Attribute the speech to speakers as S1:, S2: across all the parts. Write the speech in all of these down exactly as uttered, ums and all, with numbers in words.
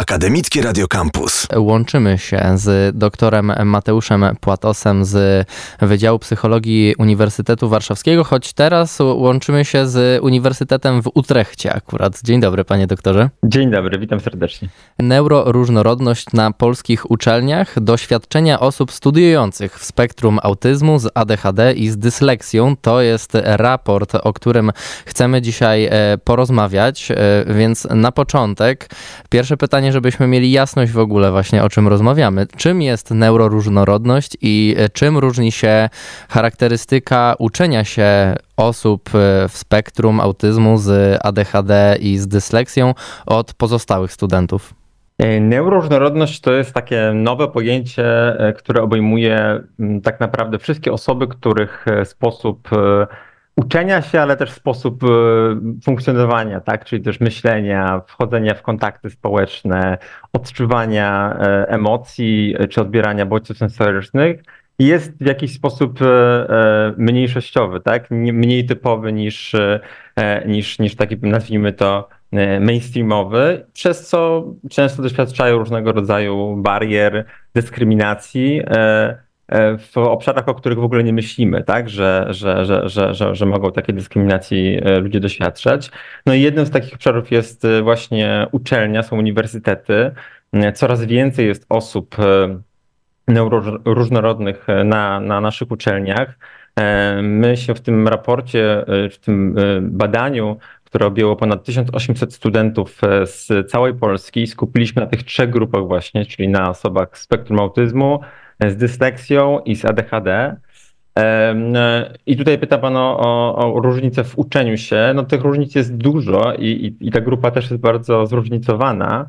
S1: Akademickie Radio Campus.
S2: Łączymy się z doktorem Mateuszem Płatosem z Wydziału Psychologii Uniwersytetu Warszawskiego, choć teraz łączymy się z Uniwersytetem w Utrechcie akurat. Dzień dobry, panie doktorze.
S3: Dzień dobry, witam serdecznie.
S2: Neuroróżnorodność na polskich uczelniach, doświadczenia osób studiujących w spektrum autyzmu z A D H D i z dysleksją. To jest raport, o którym chcemy dzisiaj porozmawiać, więc na początek pierwsze pytanie, żebyśmy mieli jasność w ogóle właśnie o czym rozmawiamy. Czym jest neuroróżnorodność i czym różni się charakterystyka uczenia się osób w spektrum autyzmu z A D H D i z dysleksją od pozostałych studentów?
S3: Neuroróżnorodność to jest takie nowe pojęcie, które obejmuje tak naprawdę wszystkie osoby, których sposób uczenia się, ale też sposób funkcjonowania, tak? Czyli też myślenia, wchodzenia w kontakty społeczne, odczuwania emocji czy odbierania bodźców sensorycznych jest w jakiś sposób mniejszościowy, tak? Mniej typowy niż, niż, niż taki, nazwijmy to, mainstreamowy, przez co często doświadczają różnego rodzaju barier, dyskryminacji w obszarach, o których w ogóle nie myślimy, tak? Że, że, że, że, że, że mogą takiej dyskryminacji ludzie doświadczać. No i jednym z takich obszarów jest właśnie uczelnia, są uniwersytety. Coraz więcej jest osób neuroróżnorodnych na, na naszych uczelniach. My się w tym raporcie, w tym badaniu, które objęło ponad tysiąc osiemset studentów z całej Polski, skupiliśmy na tych trzech grupach właśnie, czyli na osobach z spektrum autyzmu, z dysleksją i z A D H D. I tutaj pyta pan o, o, o różnice w uczeniu się. No tych różnic jest dużo i, i, i ta grupa też jest bardzo zróżnicowana.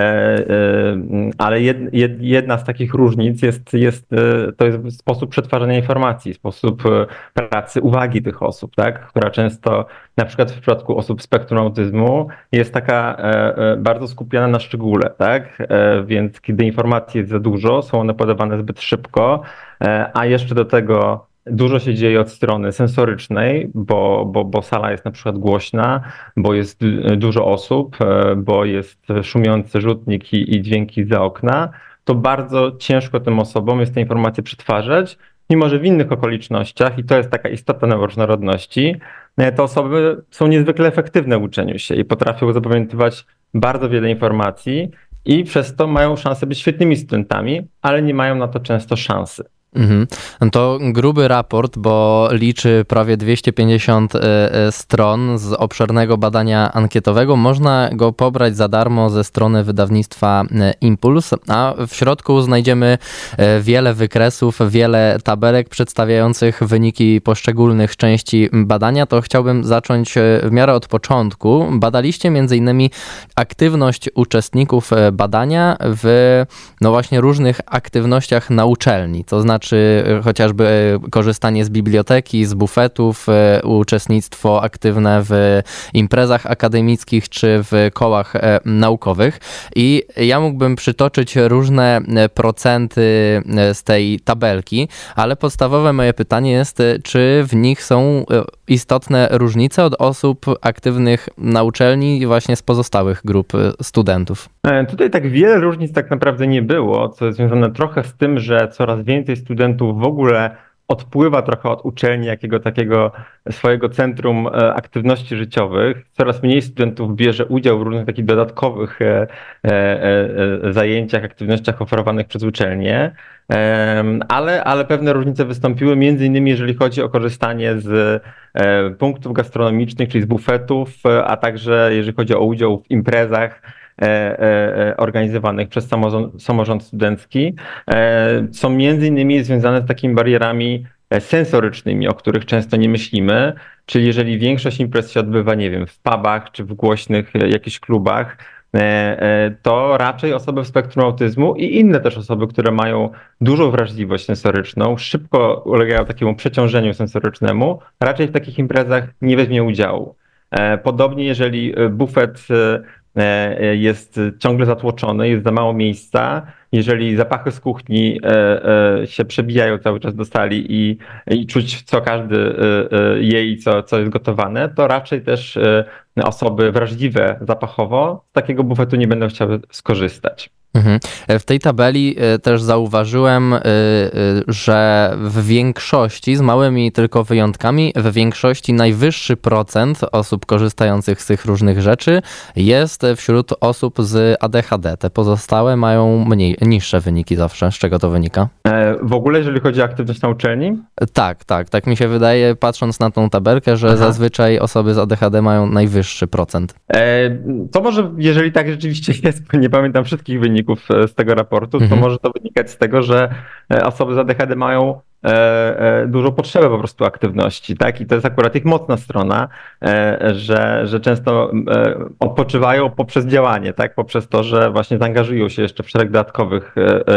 S3: Ale jedna z takich różnic jest, jest, to jest sposób przetwarzania informacji, sposób pracy uwagi tych osób, tak? Która często, na przykład w przypadku osób z spektrum autyzmu, jest taka bardzo skupiona na szczególe, tak? Więc kiedy informacji jest za dużo, są one podawane zbyt szybko, a jeszcze do tego dużo się dzieje od strony sensorycznej, bo, bo, bo sala jest na przykład głośna, bo jest dużo osób, bo jest szumiący rzutnik i, i dźwięki za okna, to bardzo ciężko tym osobom jest te informacje przetwarzać, mimo że w innych okolicznościach, i to jest taka istota neuroróżnorodności, te osoby są niezwykle efektywne w uczeniu się i potrafią zapamiętywać bardzo wiele informacji i przez to mają szansę być świetnymi studentami, ale nie mają na to często szansy.
S2: Mhm. To gruby raport, bo liczy prawie dwieście pięćdziesiąt stron z obszernego badania ankietowego. Można go pobrać za darmo ze strony wydawnictwa Impuls, a w środku znajdziemy wiele wykresów, wiele tabelek przedstawiających wyniki poszczególnych części badania. To chciałbym zacząć w miarę od początku. Badaliście między innymi aktywność uczestników badania w no właśnie różnych aktywnościach na uczelni, to znaczy czy chociażby korzystanie z biblioteki, z bufetów, uczestnictwo aktywne w imprezach akademickich czy w kołach naukowych. I ja mógłbym przytoczyć różne procenty z tej tabelki, ale podstawowe moje pytanie jest, czy w nich są istotne różnice od osób aktywnych na uczelni właśnie z pozostałych grup studentów?
S3: Tutaj tak wiele różnic tak naprawdę nie było, co jest związane trochę z tym, że coraz więcej studentów w ogóle odpływa trochę od uczelni, jakiego takiego swojego centrum aktywności życiowych. Coraz mniej studentów bierze udział w różnych takich dodatkowych zajęciach, aktywnościach oferowanych przez uczelnię, ale, ale pewne różnice wystąpiły, między innymi jeżeli chodzi o korzystanie z punktów gastronomicznych, czyli z bufetów, a także jeżeli chodzi o udział w imprezach organizowanych przez samorząd, samorząd studencki, są między innymi związane z takimi barierami sensorycznymi, o których często nie myślimy, czyli jeżeli większość imprez się odbywa, nie wiem, w pubach czy w głośnych jakichś klubach, to raczej osoby w spektrum autyzmu i inne też osoby, które mają dużą wrażliwość sensoryczną, szybko ulegają takiemu przeciążeniu sensorycznemu, raczej w takich imprezach nie weźmie udziału. Podobnie jeżeli bufet jest ciągle zatłoczony, jest za mało miejsca. Jeżeli zapachy z kuchni się przebijają cały czas do sali i, i czuć, co każdy je i co, co jest gotowane, to raczej też osoby wrażliwe zapachowo z takiego bufetu nie będą chciały skorzystać.
S2: Mhm. W tej tabeli też zauważyłem, że w większości, z małymi tylko wyjątkami, w większości najwyższy procent osób korzystających z tych różnych rzeczy jest wśród osób z A D H D. Te pozostałe mają mniej, niższe wyniki zawsze. Z czego to wynika?
S3: W ogóle, jeżeli chodzi o aktywność na uczelni?
S2: Tak, tak. Tak mi się wydaje, patrząc na tą tabelkę, że Aha. zazwyczaj osoby z A D H D mają najwyższy procent.
S3: To może, jeżeli tak rzeczywiście jest, bo nie pamiętam wszystkich wyników z tego raportu, to mhm. może to wynikać z tego, że osoby z A D H D mają dużą potrzebę po prostu aktywności, tak? I to jest akurat ich mocna strona, że, że często odpoczywają poprzez działanie, tak? Poprzez to, że właśnie zaangażują się jeszcze w szereg dodatkowych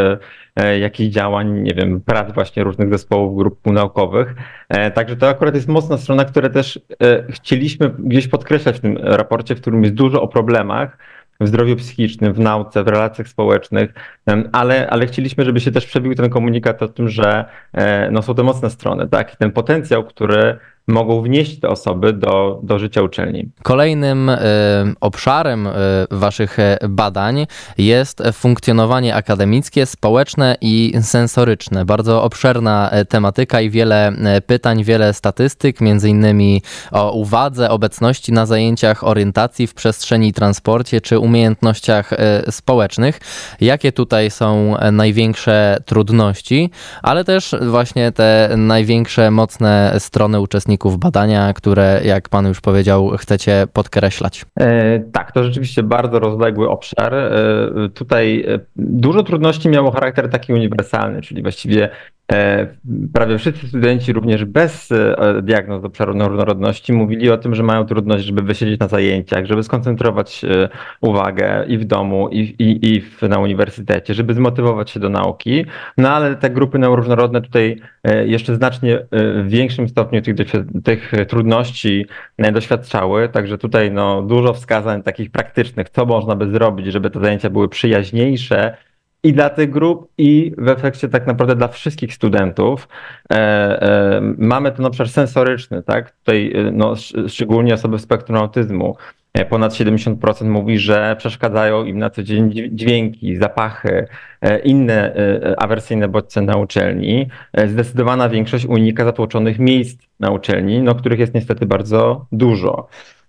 S3: jakichś działań, nie wiem, prac właśnie różnych zespołów, grup naukowych. Także to akurat jest mocna strona, które też chcieliśmy gdzieś podkreślać w tym raporcie, w którym jest dużo o problemach w zdrowiu psychicznym, w nauce, w relacjach społecznych, ale, ale chcieliśmy, żeby się też przebił ten komunikat o tym, że no, są to mocne strony, tak? I ten potencjał, który mogą wnieść te osoby do, do życia uczelni.
S2: Kolejnym y, obszarem y, waszych badań jest funkcjonowanie akademickie, społeczne i sensoryczne. Bardzo obszerna tematyka i wiele pytań, wiele statystyk, między innymi o uwadze, obecności na zajęciach, orientacji w przestrzeni i transporcie czy umiejętnościach y, społecznych. Jakie tutaj są największe trudności, ale też właśnie te największe mocne strony uczestników badania, które, jak pan już powiedział, chcecie podkreślać?
S3: E, tak, to rzeczywiście bardzo rozległy obszar. E, tutaj dużo trudności miało charakter taki uniwersalny, czyli właściwie e, prawie wszyscy studenci, również bez diagnoz obszaru różnorodności, mówili o tym, że mają trudność, żeby wysiedzieć na zajęciach, żeby skoncentrować uwagę i w domu, i, i, i w, na uniwersytecie, żeby zmotywować się do nauki. No ale te grupy neuroróżnorodne tutaj jeszcze znacznie w większym stopniu tych, tych trudności doświadczały, także tutaj no, dużo wskazań takich praktycznych, co można by zrobić, żeby te zajęcia były przyjaźniejsze i dla tych grup, i w efekcie tak naprawdę dla wszystkich studentów. E, e, mamy ten obszar sensoryczny, tak? Tutaj no, szczególnie osoby w spektrum autyzmu. Ponad siedemdziesiąt procent mówi, że przeszkadzają im na co dzień dźwięki, zapachy, inne awersyjne bodźce na uczelni. Zdecydowana większość unika zatłoczonych miejsc na uczelni, no, których jest niestety bardzo dużo.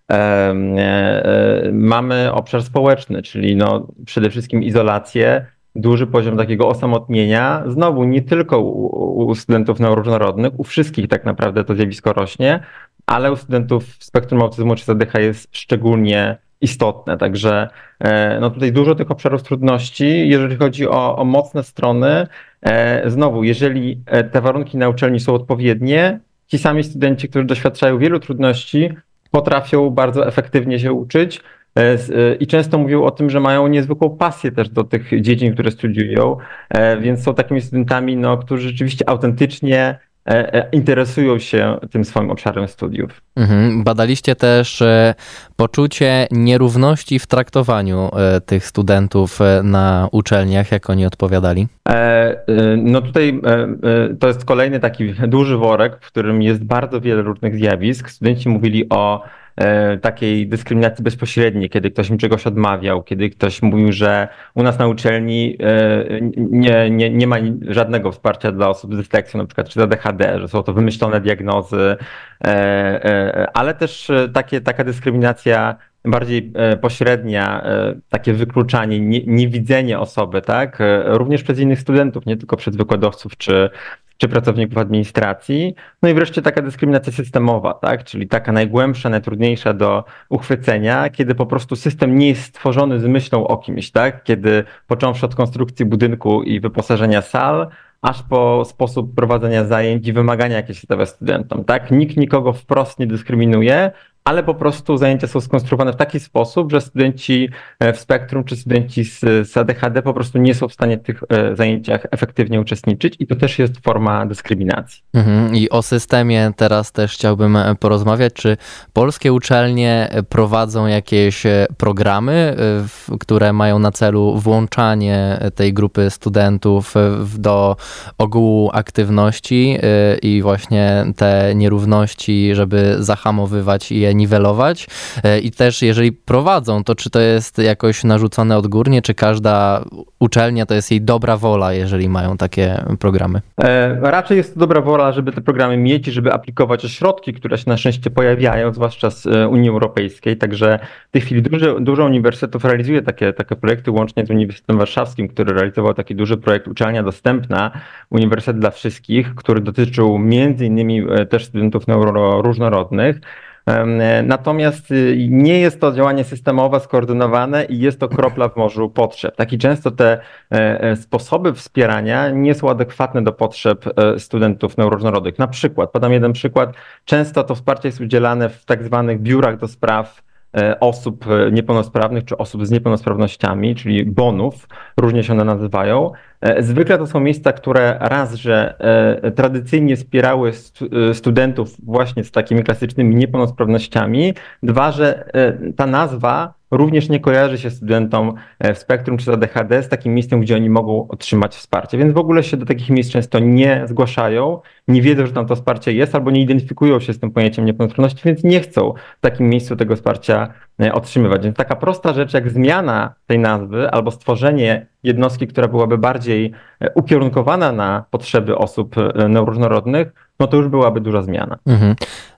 S3: Mamy obszar społeczny, czyli no, przede wszystkim izolację, duży poziom takiego osamotnienia. Znowu nie tylko u, u studentów neuroróżnorodnych, u wszystkich tak naprawdę to zjawisko rośnie, ale u studentów w spektrum autyzmu czy Z D H jest szczególnie istotne. Także no tutaj dużo tych obszarów trudności. Jeżeli chodzi o, o mocne strony, znowu, jeżeli te warunki na uczelni są odpowiednie, ci sami studenci, którzy doświadczają wielu trudności, potrafią bardzo efektywnie się uczyć i często mówią o tym, że mają niezwykłą pasję też do tych dziedzin, które studiują, więc są takimi studentami, no, którzy rzeczywiście autentycznie interesują się tym swoim obszarem studiów.
S2: Mhm. Badaliście też poczucie nierówności w traktowaniu tych studentów na uczelniach, jak oni odpowiadali?
S3: No tutaj to jest kolejny taki duży worek, w którym jest bardzo wiele różnych zjawisk. Studenci mówili o takiej dyskryminacji bezpośredniej, kiedy ktoś mi czegoś odmawiał, kiedy ktoś mówił, że u nas na uczelni nie, nie, nie ma żadnego wsparcia dla osób z dysleksją, na przykład czy z A D H D, że są to wymyślone diagnozy, ale też takie, taka dyskryminacja bardziej pośrednia, takie wykluczanie, nie, niewidzenie osoby, tak, również przez innych studentów, nie tylko przez wykładowców czy czy pracowników administracji. No i wreszcie taka dyskryminacja systemowa, tak? Czyli taka najgłębsza, najtrudniejsza do uchwycenia, kiedy po prostu system nie jest stworzony z myślą o kimś, tak? Kiedy począwszy od konstrukcji budynku i wyposażenia sal, aż po sposób prowadzenia zajęć i wymagania, jakie się stawia studentom, tak? Nikt nikogo wprost nie dyskryminuje, ale po prostu zajęcia są skonstruowane w taki sposób, że studenci w spektrum czy studenci z, z A D H D po prostu nie są w stanie w tych zajęciach efektywnie uczestniczyć i to też jest forma dyskryminacji.
S2: Mhm. I o systemie teraz też chciałbym porozmawiać. Czy polskie uczelnie prowadzą jakieś programy, które mają na celu włączanie tej grupy studentów do ogółu aktywności i właśnie te nierówności, żeby zahamowywać i je niwelować? I też jeżeli prowadzą, to czy to jest jakoś narzucone odgórnie, czy każda uczelnia to jest jej dobra wola, jeżeli mają takie programy?
S3: E, raczej jest to dobra wola, żeby te programy mieć i żeby aplikować o środki, które się na szczęście pojawiają, zwłaszcza z Unii Europejskiej. Także w tej chwili dużo, dużo uniwersytetów realizuje takie, takie projekty, łącznie z Uniwersytetem Warszawskim, który realizował taki duży projekt Uczelnia Dostępna, Uniwersytet dla Wszystkich, który dotyczył między innymi też studentów neuroróżnorodnych. Natomiast nie jest to działanie systemowe, skoordynowane i jest to kropla w morzu potrzeb. Tak i często te sposoby wspierania nie są adekwatne do potrzeb studentów neuroróżnorodnych. Na przykład, podam jeden przykład, często to wsparcie jest udzielane w tak zwanych biurach do spraw osób niepełnosprawnych czy osób z niepełnosprawnościami, czyli bonów, różnie się one nazywają. Zwykle to są miejsca, które raz, że tradycyjnie wspierały studentów właśnie z takimi klasycznymi niepełnosprawnościami, dwa, że ta nazwa również nie kojarzy się studentom w spektrum czy z A D H D z takim miejscem, gdzie oni mogą otrzymać wsparcie. Więc w ogóle się do takich miejsc często nie zgłaszają, nie wiedzą, że tam to wsparcie jest albo nie identyfikują się z tym pojęciem niepełnosprawności, więc nie chcą w takim miejscu tego wsparcia otrzymywać. Więc taka prosta rzecz jak zmiana tej nazwy albo stworzenie jednostki, która byłaby bardziej ukierunkowana na potrzeby osób neuroróżnorodnych, no to już byłaby duża zmiana.
S2: Mhm.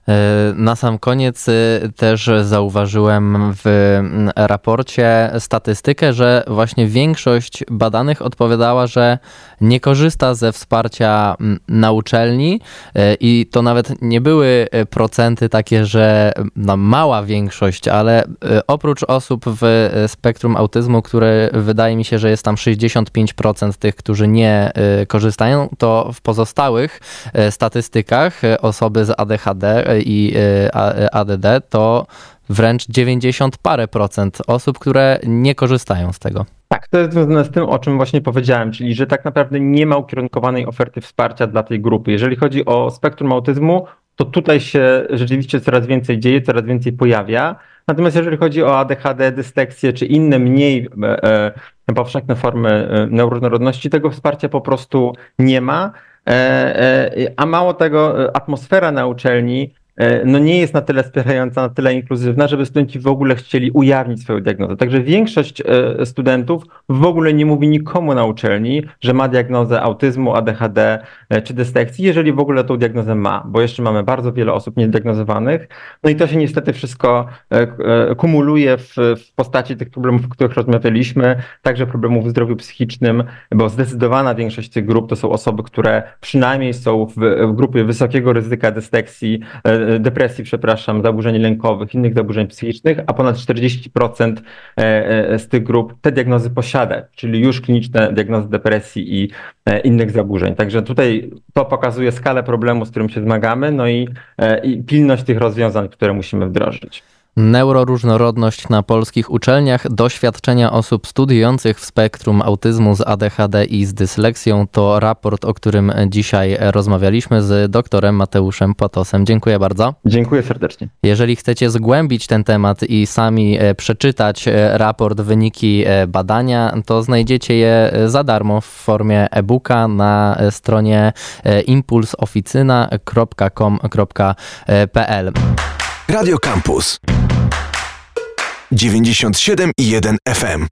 S2: Na sam koniec też zauważyłem w raporcie statystykę, że właśnie większość badanych odpowiadała, że nie korzysta ze wsparcia na uczelni i to nawet nie były procenty takie, że no mała większość, ale oprócz osób w spektrum autyzmu, które wydaje mi się, że jest tam sześćdziesiąt pięć procent tych, którzy nie korzystają, to w pozostałych statystykach osoby z A D H D i A D D to wręcz dziewięćdziesiąt parę procent osób, które nie korzystają z tego.
S3: Tak, to jest związane z tym, o czym właśnie powiedziałem, czyli że tak naprawdę nie ma ukierunkowanej oferty wsparcia dla tej grupy. Jeżeli chodzi o spektrum autyzmu, to tutaj się rzeczywiście coraz więcej dzieje, coraz więcej pojawia. Natomiast jeżeli chodzi o A D H D, dysleksję czy inne mniej e, e, powszechne formy neuroróżnorodności, tego wsparcia po prostu nie ma. E, e, a mało tego, atmosfera na uczelni no nie jest na tyle wspierająca, na tyle inkluzywna, żeby studenci w ogóle chcieli ujawnić swoją diagnozę. Także większość studentów w ogóle nie mówi nikomu na uczelni, że ma diagnozę autyzmu, A D H D czy dysleksji, jeżeli w ogóle tą diagnozę ma, bo jeszcze mamy bardzo wiele osób niezdiagnozowanych. No i to się niestety wszystko kumuluje w, w postaci tych problemów, o których rozmawialiśmy, także problemów w zdrowiu psychicznym, bo zdecydowana większość tych grup to są osoby, które przynajmniej są w, w grupie wysokiego ryzyka dysleksji, depresji, przepraszam, zaburzeń lękowych, innych zaburzeń psychicznych, a ponad czterdzieści procent z tych grup te diagnozy posiada, czyli już kliniczne diagnozy depresji i innych zaburzeń. Także tutaj to pokazuje skalę problemu, z którym się zmagamy, no i, i pilność tych rozwiązań, które musimy wdrożyć.
S2: Neuroróżnorodność na polskich uczelniach, doświadczenia osób studiujących w spektrum autyzmu z A D H D i z dysleksją to raport, o którym dzisiaj rozmawialiśmy z doktorem Mateuszem Płatosem. Dziękuję bardzo.
S3: Dziękuję serdecznie.
S2: Jeżeli chcecie zgłębić ten temat i sami przeczytać raport, wyniki badania, to znajdziecie je za darmo w formie e-booka na stronie impulsoficyna kropka com kropka p l.
S1: Radio Campus dziewięćdziesiąt siedem i jeden F M.